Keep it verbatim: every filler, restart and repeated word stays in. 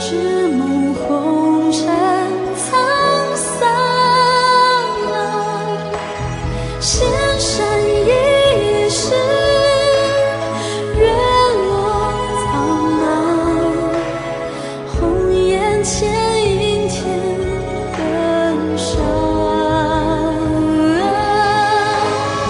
织梦红尘沧桑啊，仙山已是月落苍茫，红颜牵